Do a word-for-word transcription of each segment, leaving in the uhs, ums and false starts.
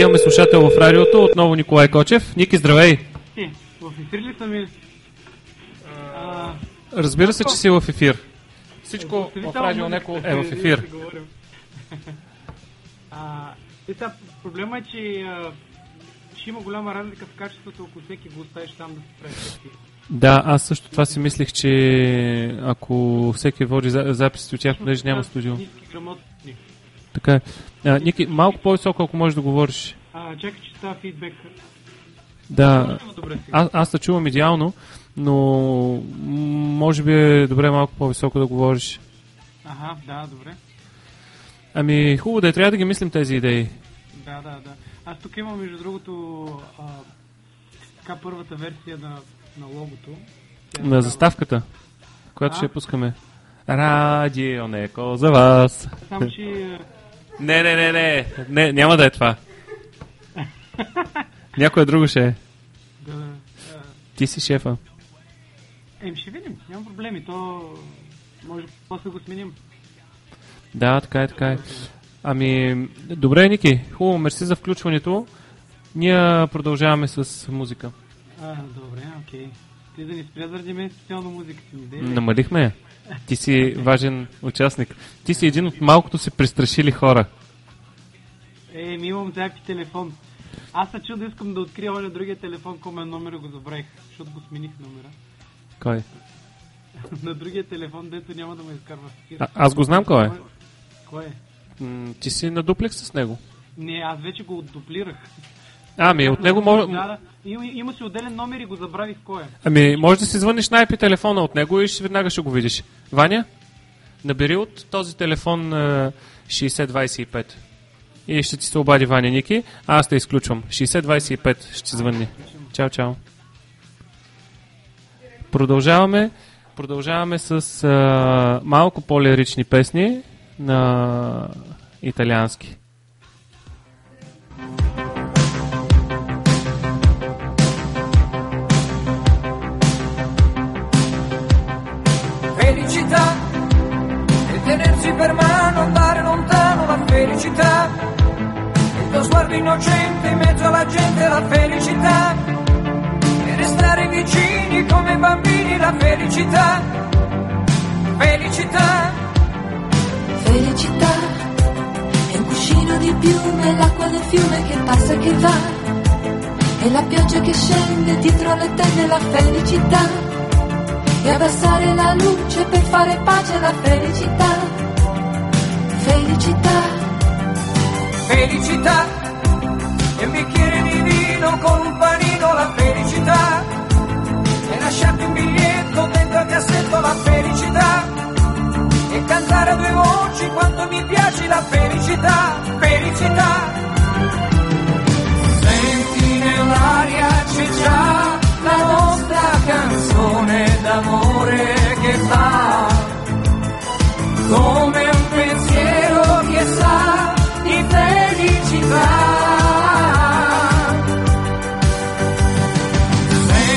имаме слушател в радиото, отново Николай Кочев. Ники, здравей! Е, в ефир ли съм и... А... Разбира се, че си в ефир. Всичко в радио Неко е в ефир. А, и сега, проблема е, че а, ще има голяма разлика в качеството, ако всеки го оставиш там да се прави ефир. Да, аз също това си мислех, че ако всеки води за, записи от тях, понеже няма студио. Така е. А, Ники, малко по-високо, ако можеш да говориш. А, чакай, че става фидбек. Да, аз, аз те чувам идеално, но може би е добре малко по-високо да говориш. Ага, да, добре. Ами, хубаво да е, трябва да ги мислим тези идеи. Да, да, да. Аз тук имам, между другото, а, така първата версия на, на логото. Тя на е заставката, която а? ще я пускаме. Радио Неко за вас. Само, че... Не, не, не, не, не, няма да е това. Някое друго ще е. Да, да. Ти си шефа. Ем, ще видим, няма проблеми, то може после го сменим. Да, така е, така е. Ами, добре, Ники, хубаво, мерси за включването. Ние продължаваме с музика. А, добре, окей. Ти да ни спря заради мен специално музиката ми, дейли? Намалихме я. Ти си важен участник. Ти си един от малкото си престрашили хора. Е, ми имам всякакви телефон. Аз се чу да искам да открия оня другия телефон, коме номера го забравих, защото го смених номера. Кой? На другия телефон, дето няма да ме изкарва в ефир. А, аз го знам кой е. Кой е? М- ти си на дуплекс с него. Не, аз вече го дуплирах. Ами, от него може... Да, да. Има, има си отделен номер и го забравих кой е. Ами, може да си звъниш на ай пи телефона от него и ще, веднага ще го видиш. Ваня, набери от този телефон а, шейсет двайсет и пет. И ще ти се обади Ваня, Ники. А аз те изключвам. шейсет двайсет и пет ще звънни. Чао, чао. Продължаваме. Продължаваме с а, малко по-лирични песни на италиански. Felicità e tenersi per mano, andare lontano, la felicità, il tuo sguardo innocente in mezzo alla gente, la felicità, e restare vicini come bambini, la felicità, felicità. Felicità è un cuscino di piume, l'acqua del fiume che passa e che va, e la pioggia che scende dietro le tende, la felicità. E abbassare la luce per fare pace alla felicità. Felicità. Felicità. E un bicchiere di vino con un panino, la felicità. E lasciarti un biglietto dentro al cassetto, la felicità. E cantare a due voci quanto mi piace la felicità. Felicità. Senti nell'aria c'è già la nostra canzone d'amore che va come un pensiero che sa di felicità.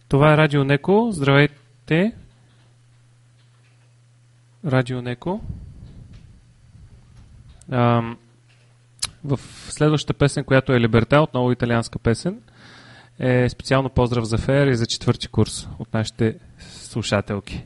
Това е Радио Неко. Здравейте. Радио Неко. Ам, в следващата песен, която е Либерта, отново италианска песен, е специално поздрав за Фер и за четвърти курс от нашите слушателки.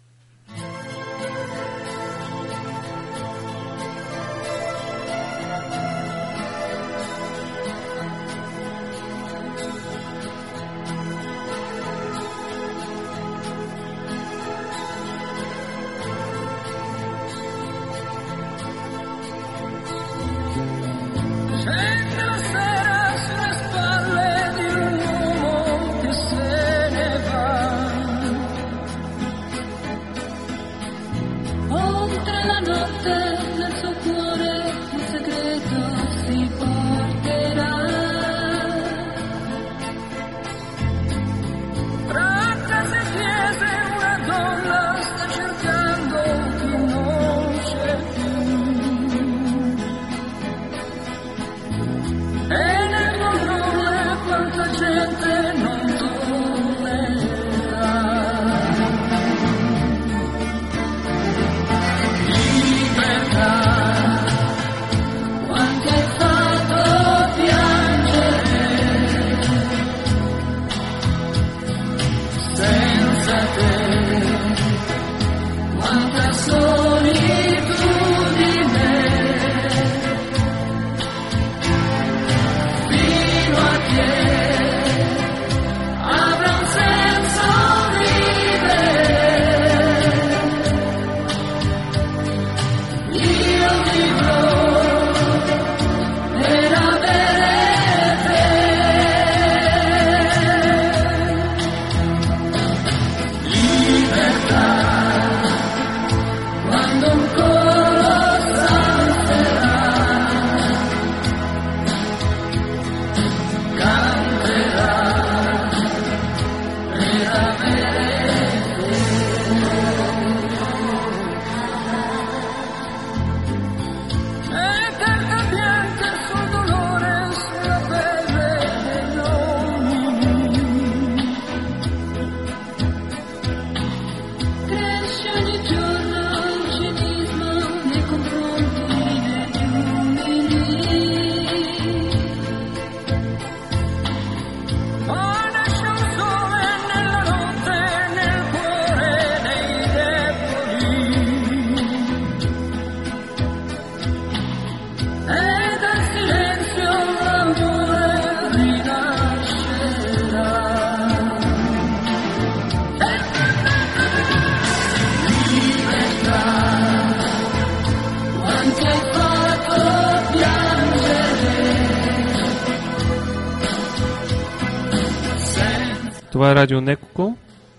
Това е Радио Некоко.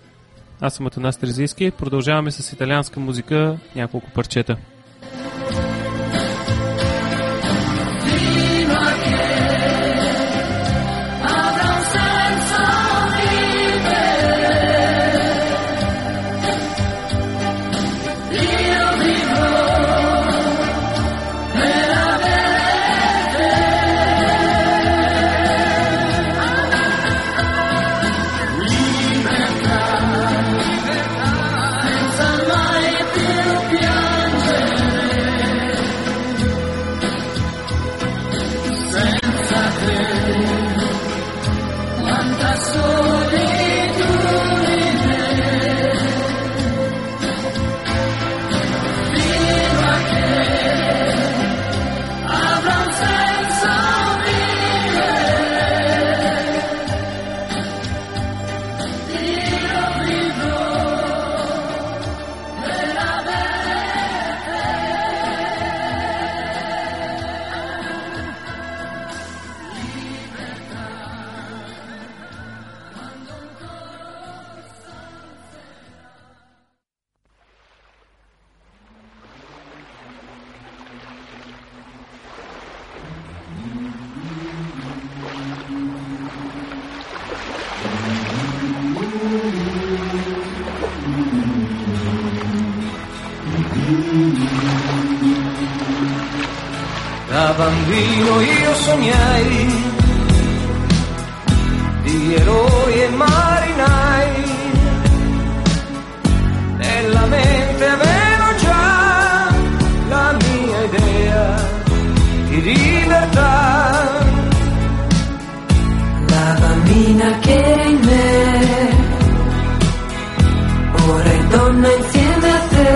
Аз съм Атанас Терзийски. Продължаваме с италианска музика, няколко парчета. Da bambino io sognai di eroi e marinai bambina che era in me, ora è donna insieme a te,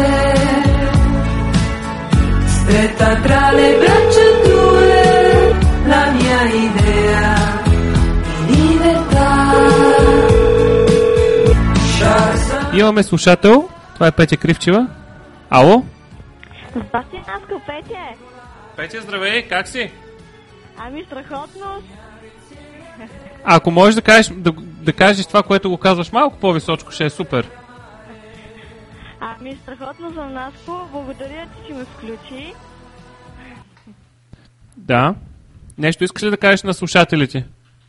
stretta tra le braccia tue, la mia idea di libertà. Имаме слушател. Това е Петя Кривчева. Ало? Здрасти, Наско, Петя. Петя, здравей, как си? Ами, страхотно. Ако можеш да кажеш, да, да кажеш това, което го казваш малко по-височко, ще е супер. Ами, страхотно съм, Наско. Благодаря, че ме включи. Да. Нещо искаш ли да кажеш на слушателите?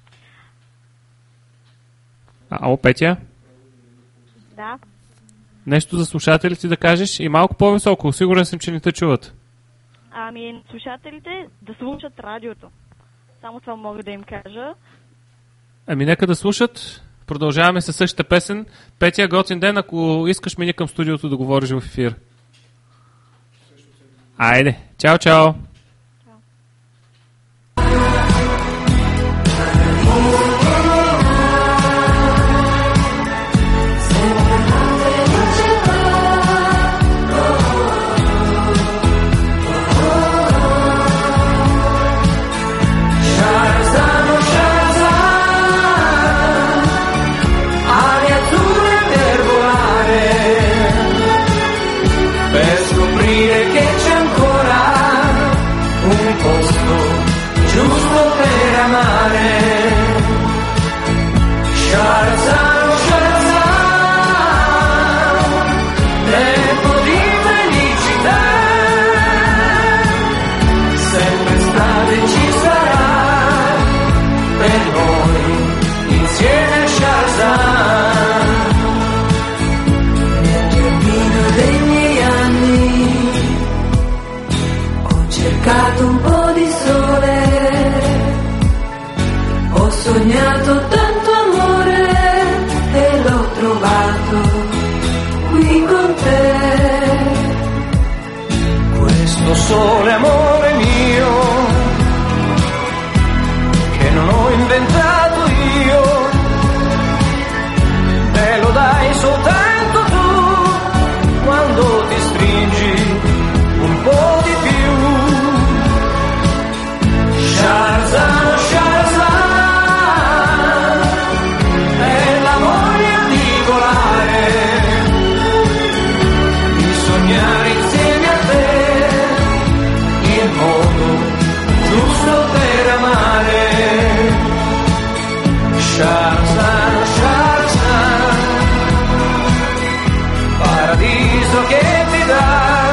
Ало, Петя? Да. Нещо за слушателите да кажеш и малко по-високо. Сигурен съм, че не те чуват. Ами, слушателите да слушат радиото. Само това мога да им кажа. Ами, нека да слушат. Продължаваме със същата песен. Петя, готин ден. Ако искаш, мини към студиото да говориш в ефир. Айде. Чао, чао. Un po' di sole, ho sognato tanto amore e l'ho trovato qui con te. Questo sole amore mio, che non ho inventato io, me lo dai soltanto tu, quando ti stringi un po' di più. Sharzan, Sharzan, è la voglia di volare, di sognare insieme a te, il modo giusto per amare. Sharzan, Sharzan, paradiso che ti dà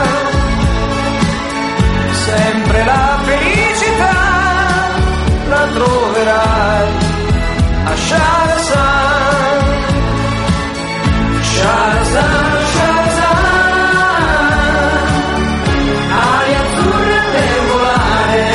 sempre la felicità. La troverai a Sharzan, Sharzan, Sharzan, ali azzurre per volare,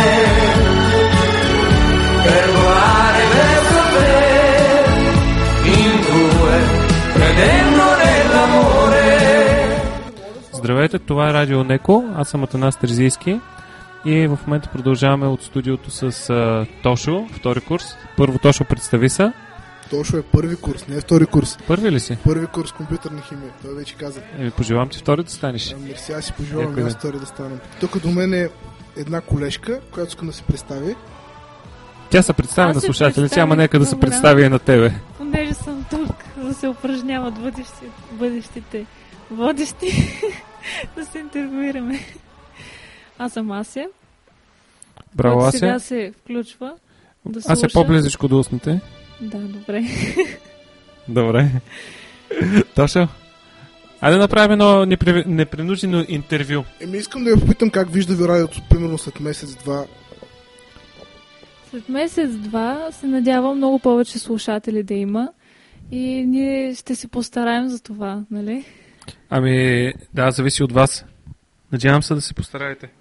per volare verso te, in due, credendo nell'amore. Здравейте, това е Радио Неко. Аз съм Атанас Терзийски. И в момента продължаваме от студиото с uh, Тошо, втори курс. Първо, Тошо, представи се. Тошо е първи курс, не е втори курс. Първи ли си? Първи курс компютърна химия, той вече каза. Еми, пожелавам ти втори да станеш. Ами, сега си пожелавам аз втори да стана. Тук до мен е една колежка, която искам да се представи. Тя се представи на слушателите, ама нека да се представи и на тебе. Понеже съм тук, да се упражняват бъдещи, бъдещите водещи, да се интервюираме. Аз съм Ася. Браво, Ася. Сега се включва да слуша. Ася, по-близичко до устните. Да, добре. Добре. Тошо, айде да направим едно непри... непринуждено интервю. Еми, искам да я попитам как вижда ви радиото, примерно след месец-два. След месец-два се надявам много повече слушатели да има и ние ще се постараем за това, нали? Ами, да, зависи от вас. Надявам се да се постараете.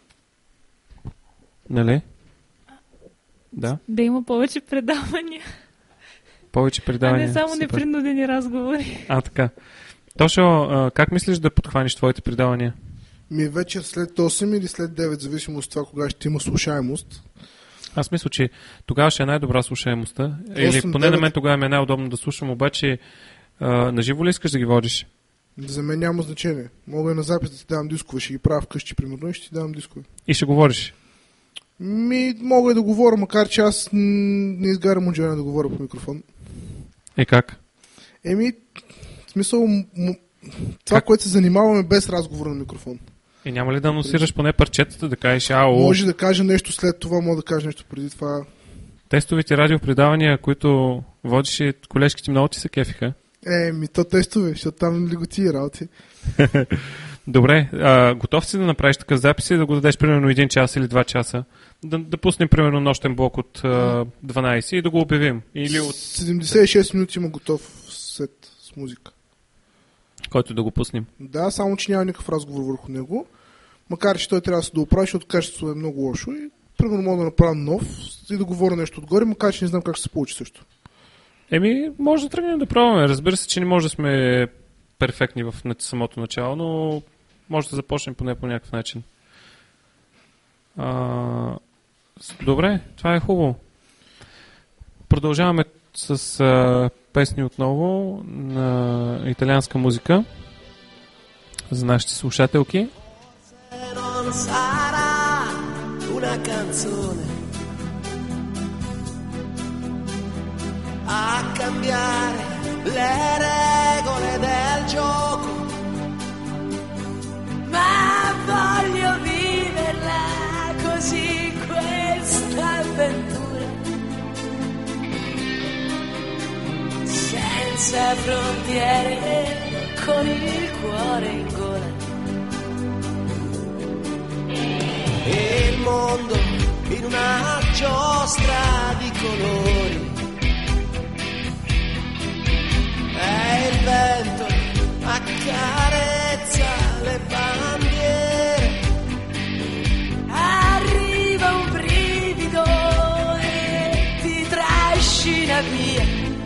Нали? Да. Да има повече предавания. Повече предавания. А не само супер. непринудени разговори. А, така. Тошо, как мислиш да подхванеш твоите предавания? Ми вечер след осем или след девет, зависимо от това кога ще има слушаемост. Аз мисля, че тогава ще е най-добра слушаемостта. Или поне на мен тогава ми е най-удобно да слушам, обаче а, наживо ли искаш да ги водиш? За мен няма значение. Мога и на запис да ти давам дискове, ще ги правя вкъщи, примерно, и ще ти давам дискове. И ще говориш? Ми, мога и да говоря, макар че аз не изгарям от желание да говоря по микрофон. Е, как? Еми, в смисъл, м- това, как? Което се занимаваме без разговор на микрофон. И няма ли да анонсираш поне парчетата, да кажеш АО? Може да кажа нещо след това, може да кажа нещо преди това. Тестовите радиопредавания, които водиш, и колежките много ти се кефиха. Е, ми то тестове, защото там ли го тия работи. Добре, а, готов си да направиш такъв запис и да го дадеш примерно един час или два часа? Да, да пуснем примерно нощен блок от а, дванайсет и да го обявим. Или от... седемдесет и шест минути има готов сет с музика. Който да го пуснем. Да, само че няма никакъв разговор върху него. Макар че той трябва да се дооправи, защото качеството е много лошо и примерно мога да направя нов и да говоря нещо отгоре, макар че не знам как ще се получи също. Еми, може да тръгнем да пробваме. Разбира се, че не може да сме перфектни в самото начало, но може да започнем поне по някакъв начин. А, добре, това е хубаво. Продължаваме с а, песни отново на италианска музика за нашите слушателки. A cambiare le regole del gioco, ma voglio viverla così questa avventura, senza frontiere, con il cuore in gola. E il mondo in una giostra di colori. E il vento accarezza le bandiere. Arriva un brivido e ti trascina via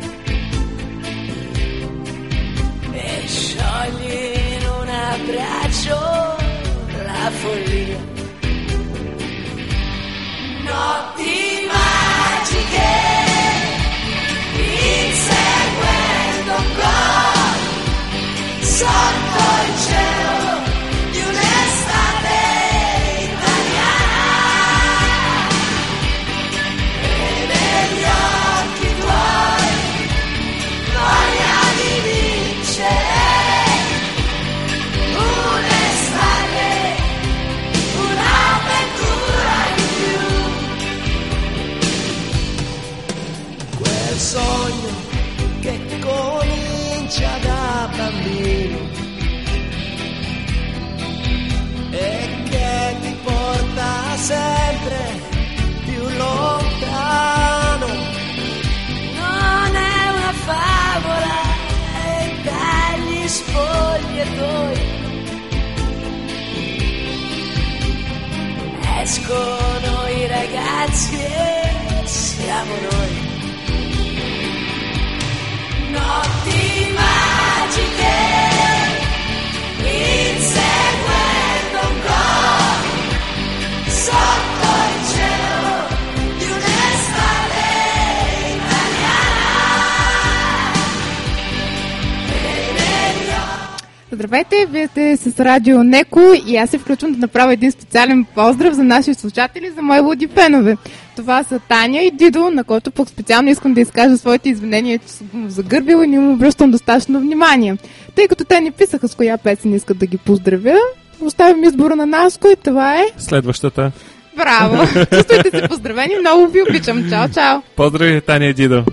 e sciogli in un abbraccio la follia. Notti magiche inseguendo un gol sotto il cielo di un'estate italiana e negli occhi tuoi voglia di vincere un'estate, un'avventura in più. Quel sogno che comincia da bambino e che ti porta sempre più lontano. Non è una favola e dagli spogliatoi escono i ragazzi e siamo noi. Notti magiche inseguendo un gol sotto il cielo di un'estate italiana. Здравейте, вие сте с Радио Неко и аз се включвам да направя един специален поздрав за наши слушатели, за мои луди фенове. Това са Таня и Дидо, на който пък специално искам да изкажа своите извинения, че съм го загърбила и не му обръщам достатъчно внимание. Тъй като те не писаха с коя песен искат да ги поздравя, оставям избора на Наско и това е... Следващата. Браво! Чувствайте се поздравени, много ви обичам. Чао, чао! Поздрави, Таня и Дидо!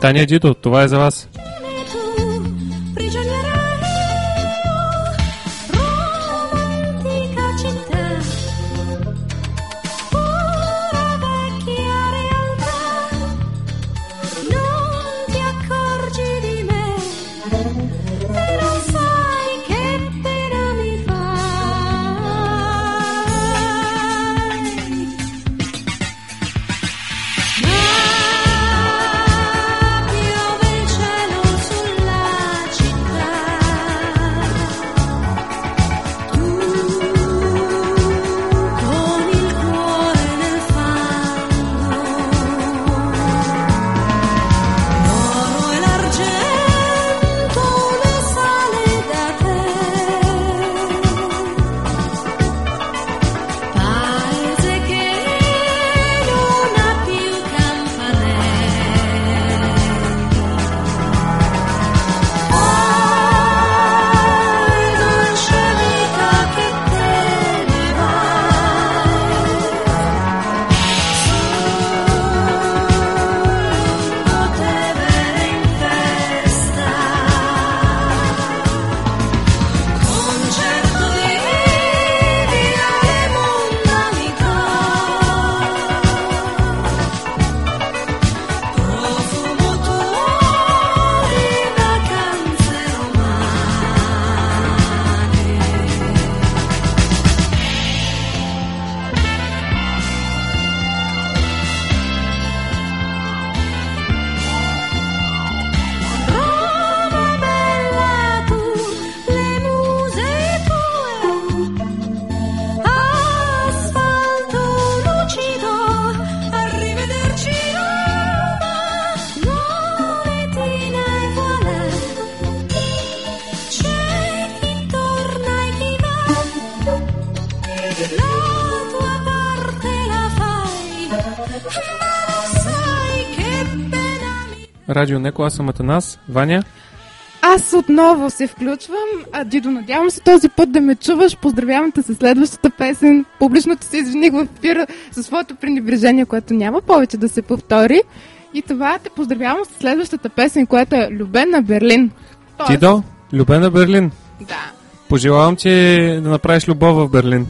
Таня и Дидо, това е за вас. Радио Неко, аз съм Атанас. Ваня? Аз отново се включвам. А, Дидо, надявам се този път да ме чуваш. Поздравявам те със следващата песен. Публично ти се извиних в ефира за своето пренебрежение, което няма повече да се повтори. И това те поздравявам с следващата песен, която е Любен на Берлин. Тоест... Дидо, Любен на Берлин. Да. Пожелавам ти да направиш любов в Берлин.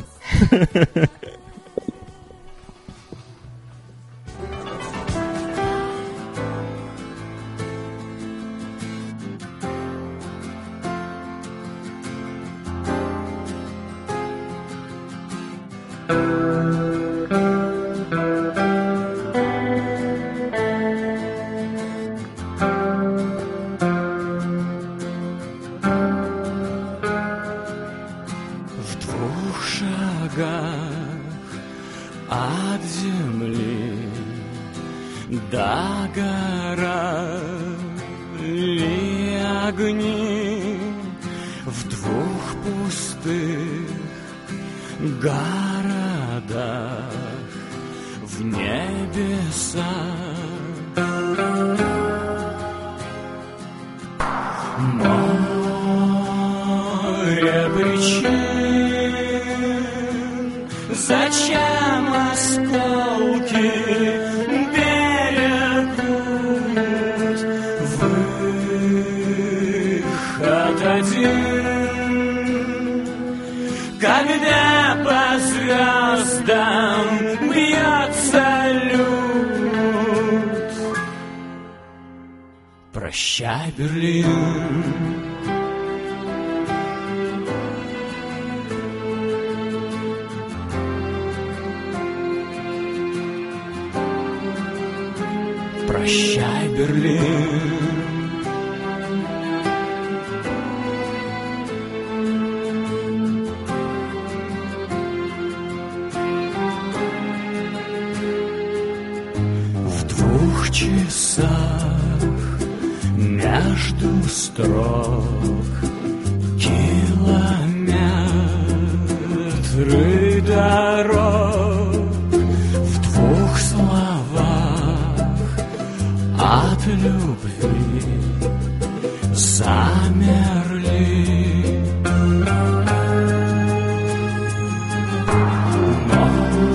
Прощай, Берлин. Прощай, Берлин. В двух часах между строк километры дорог, в двух словах от любви замерли.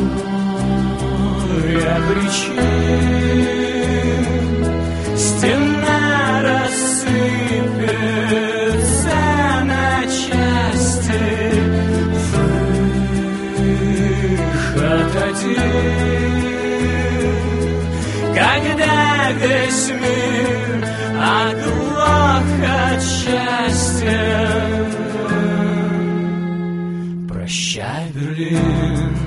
Море причин, стен ты, когда весь мир оглох от счастья. Прощай, Берлин.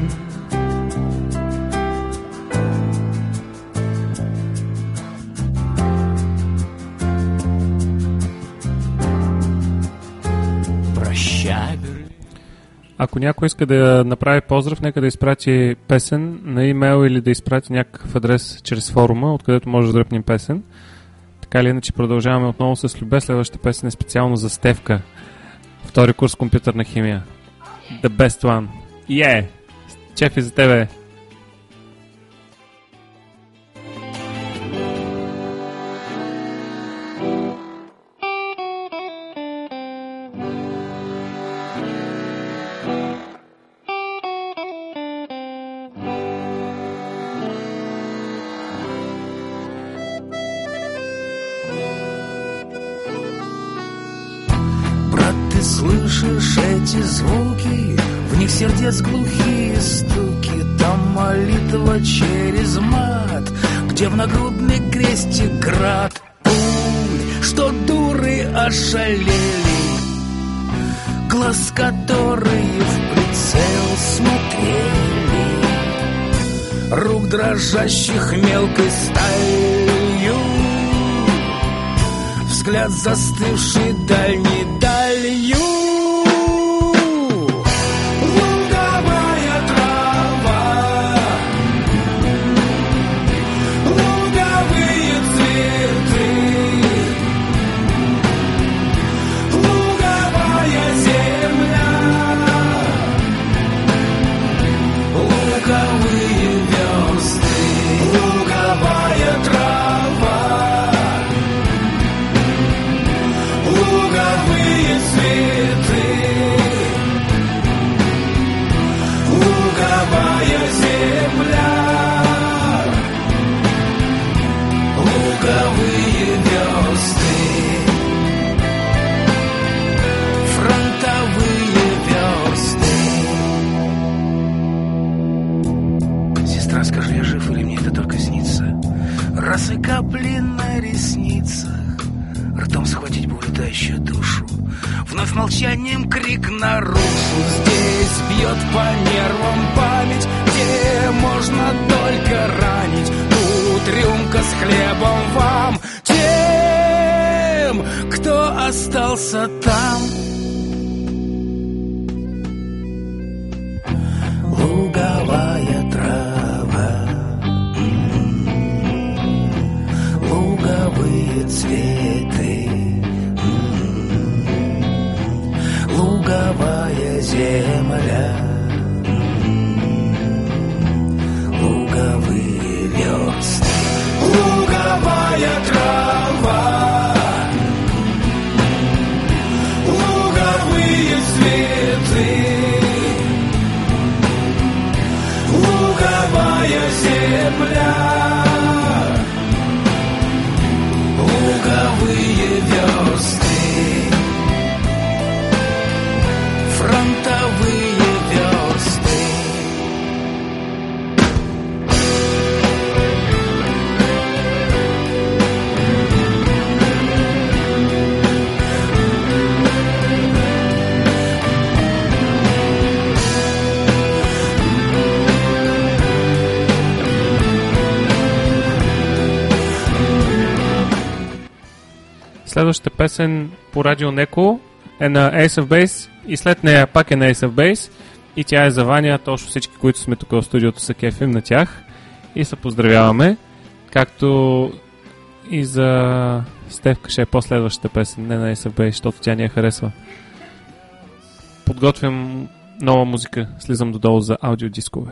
Прощай, Берлин. Ако някой иска да направи поздрав, нека да изпрати песен на имейл или да изпрати някакъв адрес чрез форума, откъдето може да дръпнем песен. Така или иначе продължаваме отново с любе. Следващата песен е специално за Стевка. Втори курс компютърна химия. The best one. Yeah! Чефи за тебе! Ты слышишь эти звуки, в них сердец глухие стуки, там молитва через мат, где в нагрудной кресте град пуль, что дуры ошалели, глаз которые в прицел смотрели, рук дрожащих мелкой сталью, взгляд застывший дальней далью. Луговая трава, луговые цветы, луговая земля, луговые версты, луговая трава, луговые цветы, луговая земля, луговые версты, фронтовые версты. Сестра, скажи, я жив или мне это только снится? Раз и капли на ресницах, ртом схватить бы улетающую душу, вновь молчанием крик нарушу. Здесь бьет по нервам память, где можно только ранить. Тут рюмка с хлебом вам, тем, кто остался там. Луговая трава, луговые цветы, луговая земля, луговые версты, луговая трава, луговые цветы, луговая земля, луговые версты, фронтовые версты. Следващата песен по Радио Неко е на Ace of Base и след нея пак е на Ace of Base и тя е за Ваня. Точно всички, които сме тук в студиото, са кефим на тях и се поздравяваме, както и за Стевка ще е последващата песен, не на Ace of Base, защото тя ни я харесва. Подготвям нова музика, слизам додолу за аудиодискове.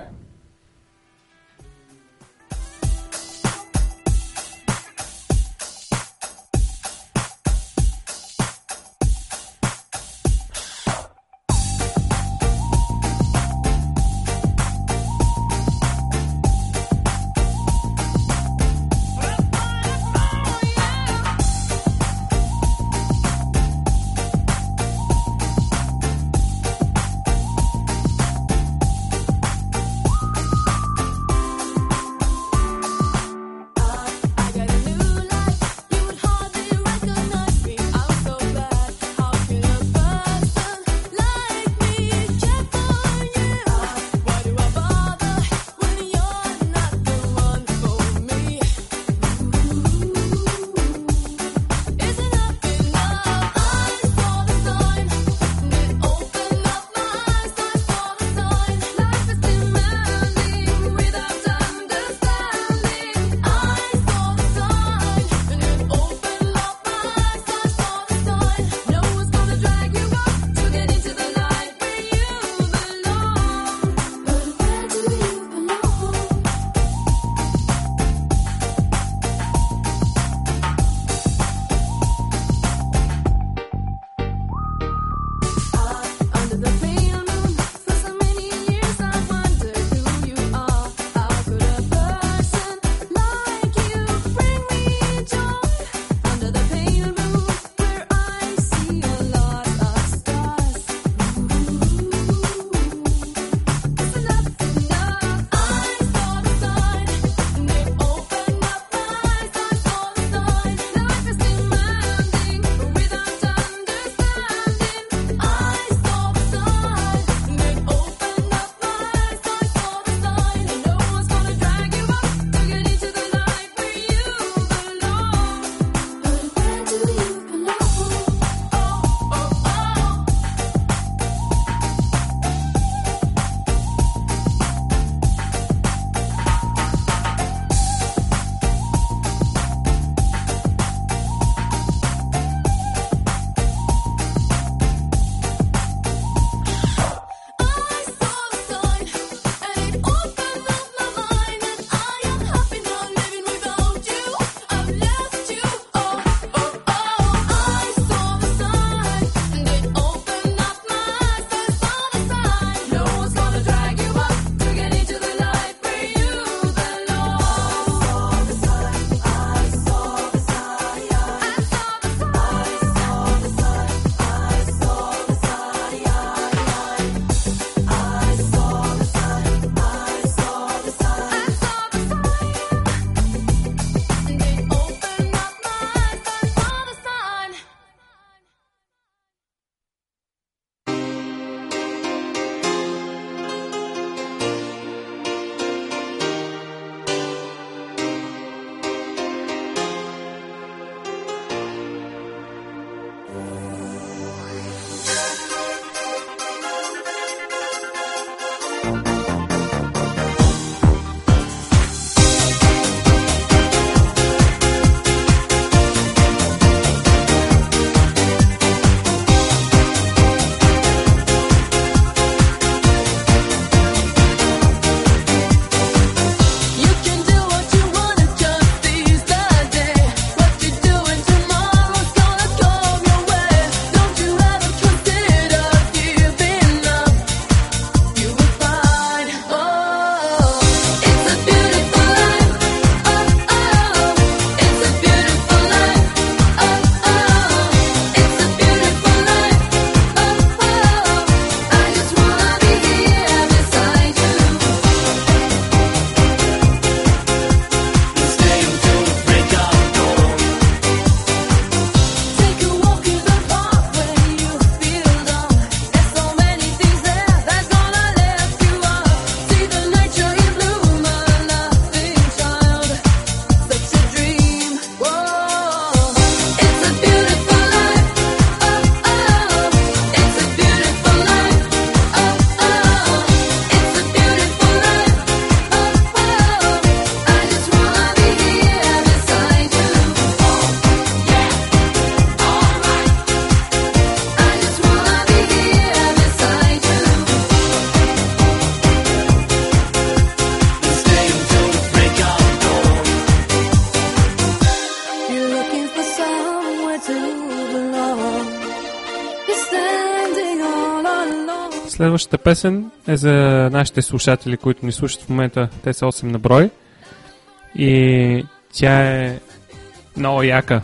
Следващата песен е за нашите слушатели, които ни слушат в момента. Те са осем на брой. И тя е много яка.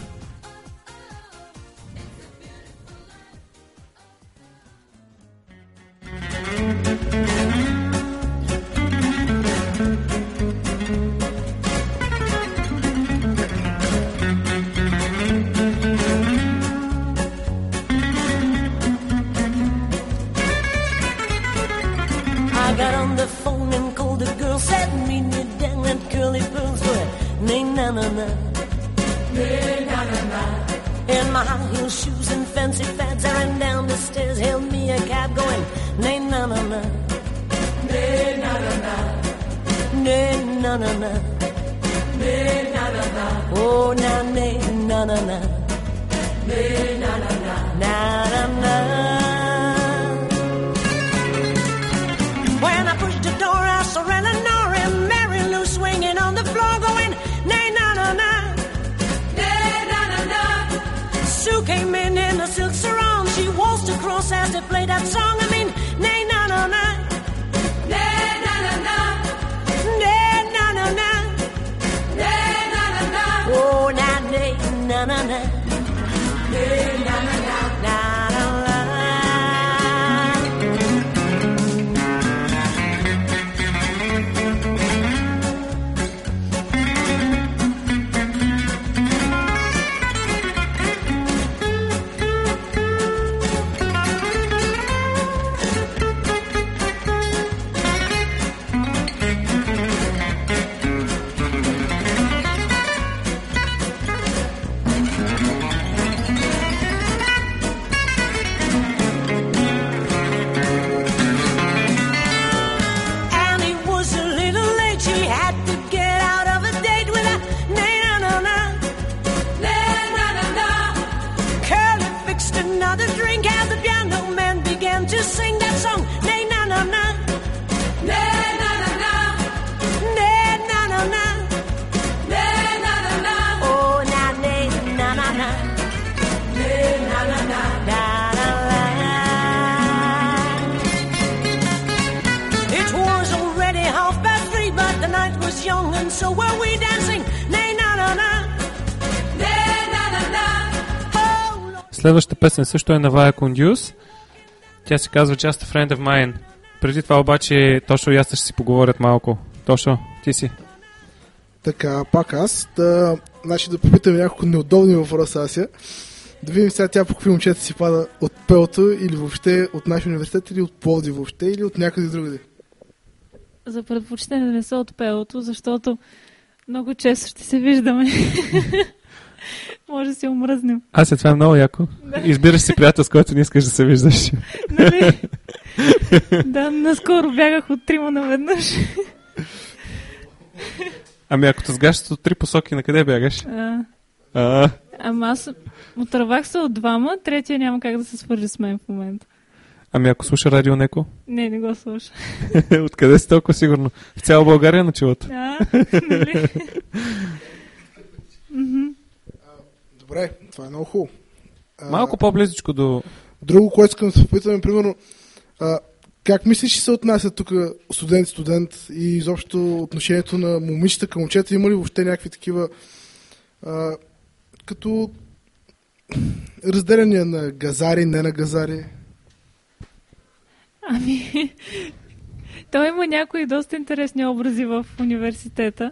In my high heel shoes and fancy fads, I ran down the stairs, hailed me a cab going, nay na na na, nay na na na, nay na na na, nay na na na, oh na nay na na na, nay na na na, na na na. When I pushed the door, I saw Eleanor and Mary Lou swinging on the floor going, nay na na na. Sue came in in a silk sarong. She waltzed across as they played that song. I mean, nay na na na, nay na na na, nay na na na, nay na na na. Oh na nay na na na, nay na na na, na na na. Sing that song, nay na na na, nay na na na, nay na na na, nay na na na, oh na nay na na na, nay na na na, na na na. It was already half past three, but the night was young and so were we dancing, nay na na na, nay na na na. Следващата песен също е на Vaya con Dios. Тя се казва Just a Friend of Mine. Преди това обаче Тошо и аз ще си поговорят малко. Тошо, ти си. Така, пак аз. Да, значи да попитаме няколко неудобни въпроса Ася. Да видим сега тя по какви момчета си пада от Пелото или въобще от нашия университет или от Пловдив въобще или от някъде другаде. За предпочитане да не са от Пелото, защото много често ще се виждаме. Може да си омръзнем. Ася, това е много яко. Да. Избираш си приятел, с който не искаш да се виждаш. Нали? Да, наскоро бягах от трима наведнъж. Ами ако те сгащат от три посоки, на къде бягаш? А, А, ама аз отървах се от двама, третия няма как да се свържи с мен в момента. ами ако слуша Радио Неко? Не, не го слуша. Откъде си толкова сигурно? В цяла България начуват. А, нали? Мгм. Добре, това е много хубаво. А, Малко по-близичко до... Друго, което искам да се попитаме, примерно, а, как мислиш, че се отнася тук студент-студент и изобщо отношението на момичета към момчета? Има ли въобще някакви такива а, като разделяния на газари, не на газари? Ами, той има някои доста интересни образи в университета.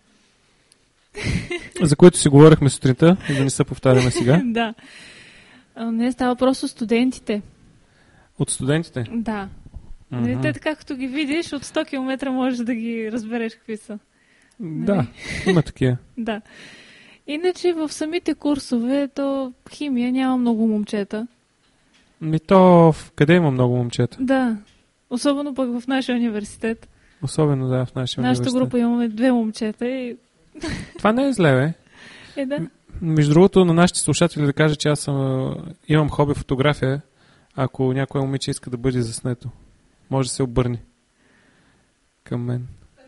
За които си говорихме сутринта, и да не се повтаряме сега. Да. А, Не, става просто студентите. От студентите? Да. Мгм. Нали, те така, като ги видиш, от сто километра можеш да ги разбереш какви са. Да, има такива. Да. Иначе в самите курсове, то химия няма много момчета. Ми то, в къде има много момчета? Да. Особено пък в нашия университет. Особено да, в нашия Нашата университет. група имаме две момчета и... Това не е зле, бе. Е, да. Между другото, на нашите слушатели да кажа, че аз съм, а, имам хоби фотография. Ако някое момиче иска да бъде заснето, може да се обърне към мен.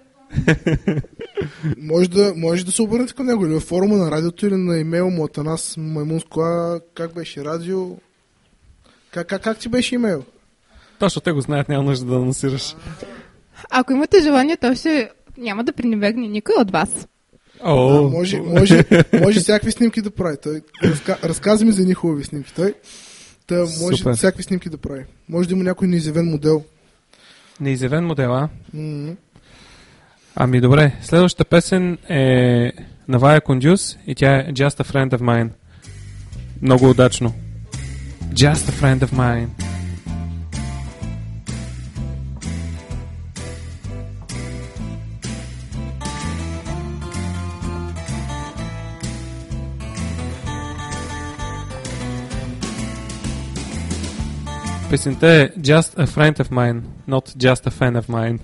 Може да, може да се обърнете към него или във форума на радиото или на имейла му от нас Маймунско. А как беше радио? Как, как, как ти беше имейл? Точно те го знаят, няма нужда да анонсираш. Ако имате желание, той ще няма да пренебрегне никой от вас. О, Да, може, може, може всякакви снимки да прави. Той разка, разказа ми за едни хубави снимки. Той та може Супер. всякакви снимки да прави. Може да има някой неизявен модел. неизявен модел, а? М-м. Ами добре, следващата песен е на Вая Кондюс и тя е Just a Friend of Mine. Много удачно. Just a Friend of Mine. Песента е Just a Friend of Mine, not Just a Fan of Mine.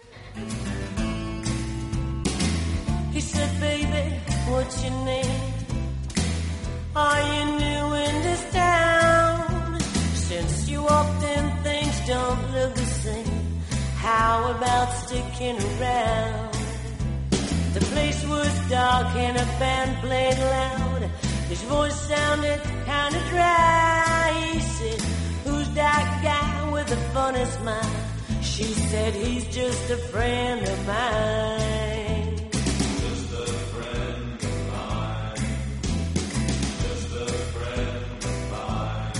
He said, baby, what's your name? Are you new in this town? Since you walked in, things don't look the same. How about sticking around? The place was dark and a band played loud. His voice sounded kind of dry. He said, who's that guy with the funny smile? She said, he's just a friend of mine. Just a friend of mine. Just a friend of mine.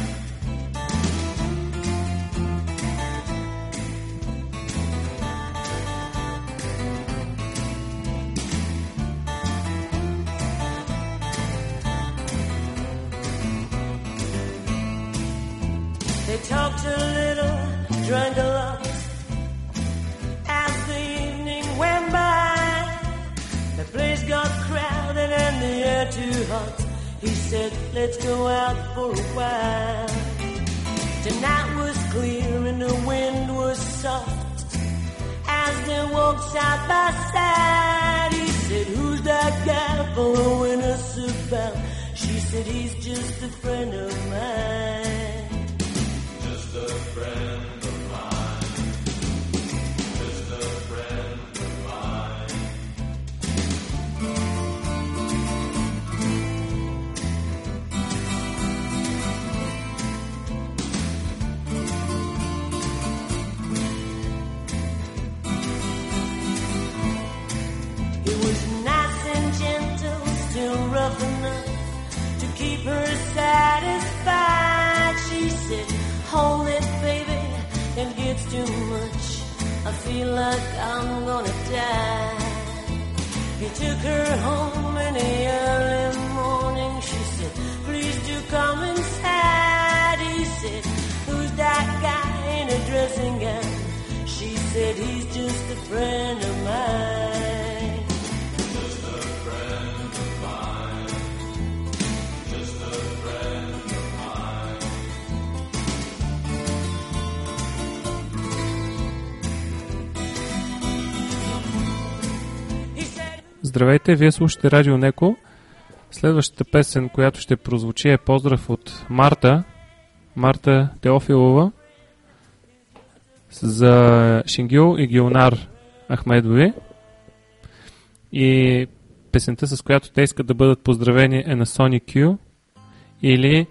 They talked a little, drank a lot. As the evening went by, the place got crowded and the air too hot. He said, let's go out for a while. Tonight was clear and the wind was soft. As they walked side by side, he said, who's that guy following us about? She said, he's just a friend of mine. Just a friend of mine. Just a friend of mine. He was nice and gentle, still rough enough to keep her satisfied. She said, hold it, baby, it gets too much. I feel like I'm gonna die. He took her home in the early morning. She said, please do come inside. He said, who's that guy in a dressing gown? She said, he's just a friend of mine. Just a friend of mine. Just a friend of mine. Здравейте, вие слушате Радио Неко. Следващата песен, която ще прозвучи, е поздрав от Марта. Марта Теофилова за Шингил и Гилнар Ахмедови. И песента, с която те искат да бъдат поздравени, е на Sony Q. Или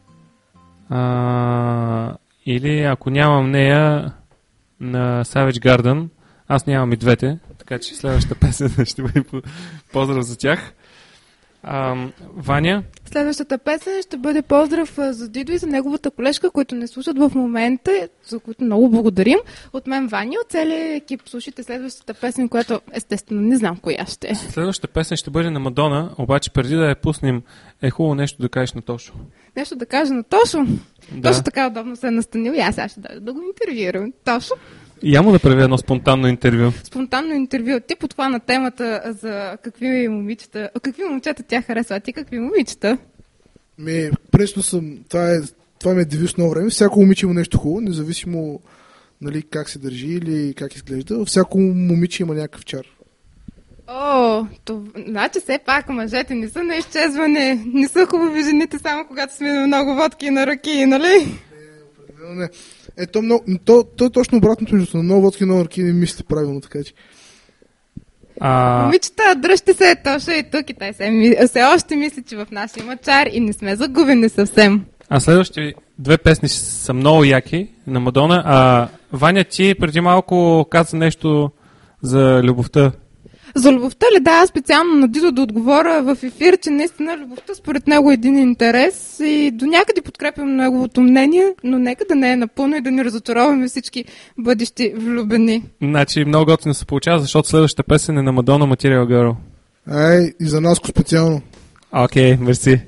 а, или ако нямам нея, на Savage Garden. Аз нямам и двете, така че следващата песен ще бъде поздрав за тях. А, Ваня? Следващата песен ще бъде поздрав а, за Дидо и за неговата колежка, които не слушат в момента, за които много благодарим. От мен, Ваня, от целия екип слушайте следващата песен, която естествено не знам коя ще е. Следващата песен ще бъде на Мадона, обаче преди да я пуснем е хубаво нещо да кажеш на Тошо. Нещо да кажа на Тошо? Да. Тошо така удобно се е настанил и аз сега ще дойда да го интервюирам. Тошо? Я му да прави едно спонтанно интервю. Спонтанно интервю. Ти подхвана темата за какви момичета, какви момчета тя харесва, а ти какви момичета? Ми, пресно съм, това е, това ми е девиз много време. Всяко момиче има нещо хубаво, независимо нали, как се държи или как изглежда. Всяко момиче има някакъв чар. О, това, значи все пак мъжете не са на изчезване, не са хубави жените само когато сме на много водки на ръки, нали? Не, не. Е, то, много, то, то е точно обратното между на много водки и много ръки не мислите правилно, така че. А... Момичета, дръжте се, Тошо и тук и тай се, все още мисли, че в нас има чар и не сме загубени съвсем. А следващите две песни са много яки на Мадона. А Ваня, ти преди малко каза нещо за любовта. За любовта ли? Да, аз специално на Дидо да отговоря в ефир, че наистина любовта според него е един интерес и до някъде подкрепям неговото мнение, но нека да не е напълно и да ни разочароваме всички бъдещи влюбени. Значи много готино се получава, защото следващата песен е на Мадона Material Girl. Ай, и за Наско специално. Окей, okay, мерси.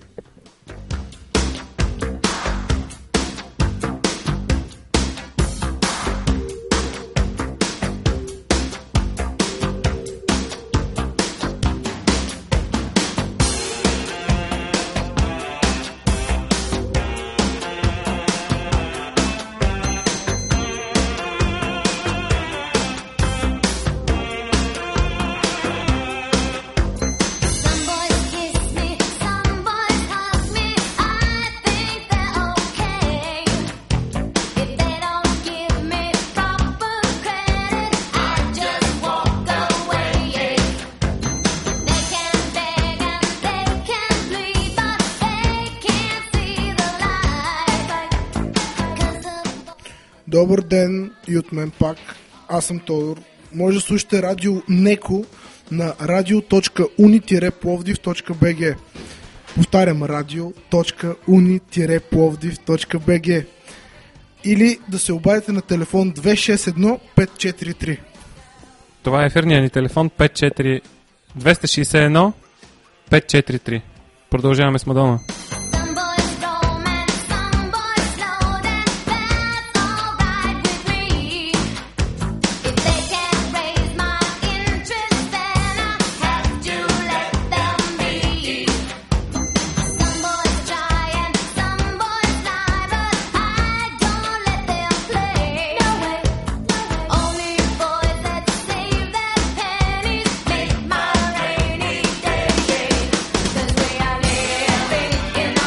Добър ден и от мен пак. Аз съм Тодор. Може да слушате Радио Неко на радио точка уни пловдив точка би джи. Повтарям, радио точка уни пловдив точка би джи. Или да се обадите на телефон две шест едно пет четири три. Това е ефирният ни телефон пет четири две шест едно пет четири три. Продължаваме с Мадона. In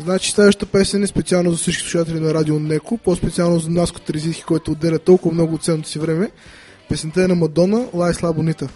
Значи следващата песен е специално за всички слушатели на Радио Неко, по-специално за Наско Терзийски, който отделя толкова много от ценното си време. Песента е на Мадона, La Isla Bonita.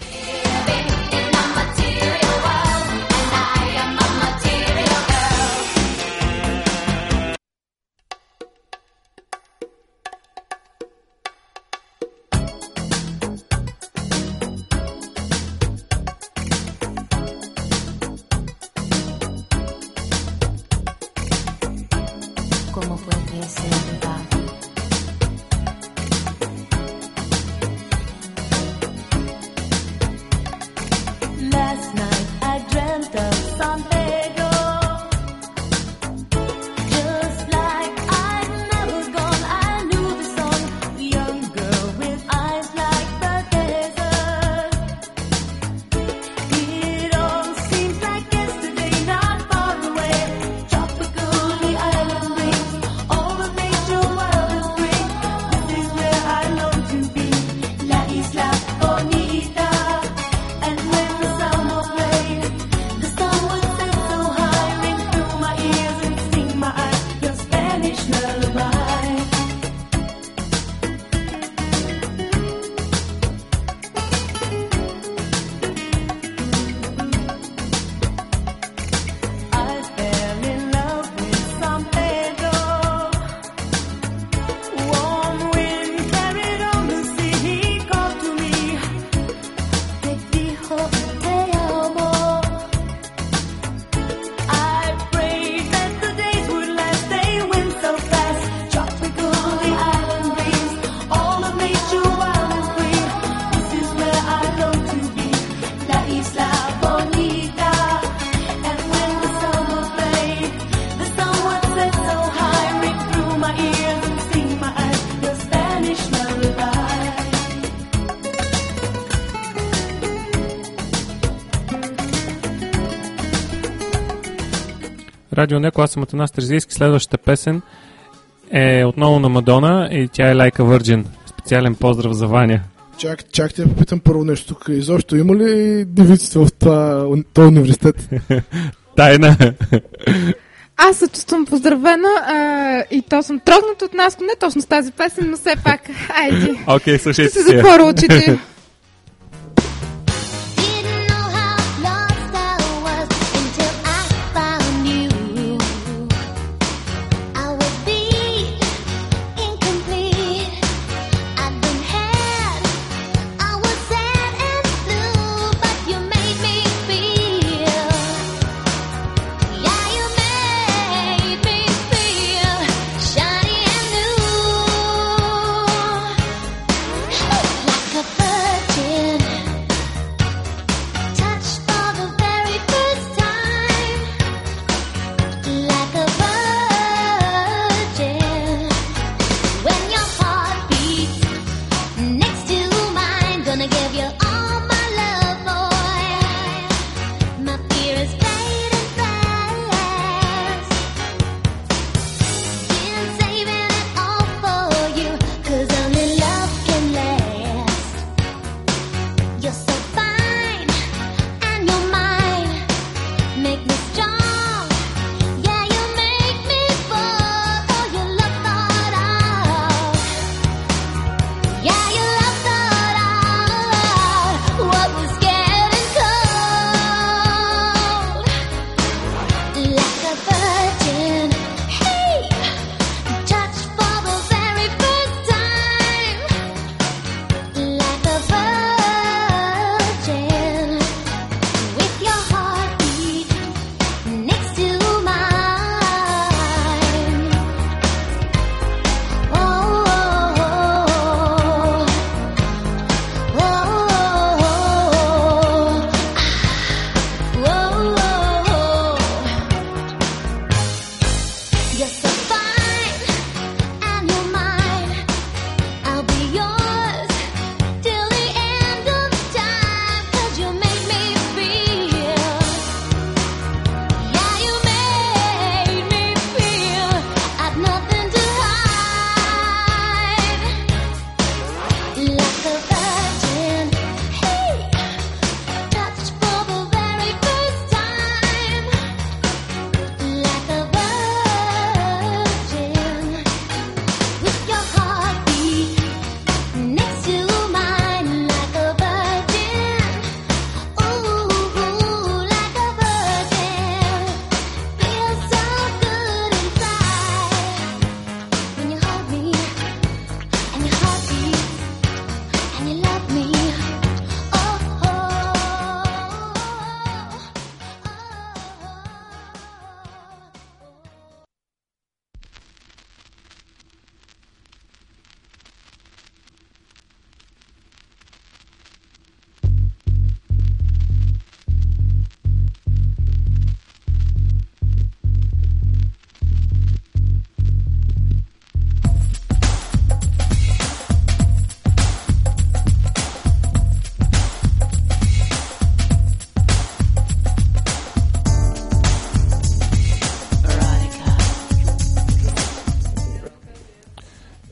Радио Неко, аз съм Атанас Терзийски. Следващата песен е отново на Мадона и тя е Like a Virgin. Специален поздрав за Ваня. Чак, чак те попитам първо нещо тук. Изобщо има ли девиците в това, този университет? Тайна. Аз се чувствам поздравена а, и то съм трогната от нас, не точно с тази песен, но все пак, айди. Окей, okay, слушайте си. Ще си затворя очите.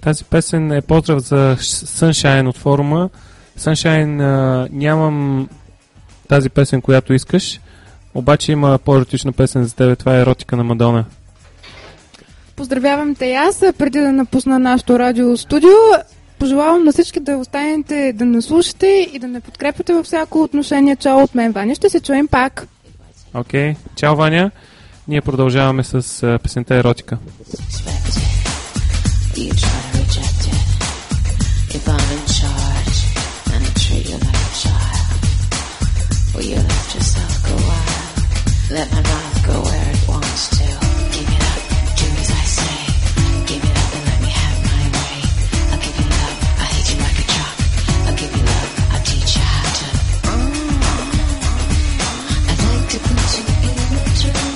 Тази песен е поздрав за Sunshine от форума. Sunshine, а, нямам тази песен, която искаш, обаче има по-еротична песен за тебе. Това е Еротика на Мадона. Поздравявам те и аз. Преди да напусна нашото радиостудио, пожелавам на всички да останете да не слушате и да не подкрепяте във всяко отношение. Чао от мен, Ваня. Ще се чуем пак. Окей. Okay. Чао, Ваня. Ние продължаваме с а, песента Еротика. You try to reject it. If I'm in charge and I treat you like a child, will you let yourself go wild? Let my mouth go where it wants to. Give it up, do as I say. Give it up and let me have my way. I'll give you love, I'll hit you like a truck. I'll give you love, I'll teach you how to. I'd like to put you in a trance.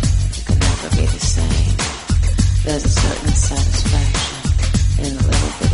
There's a certain satisfaction in a little bit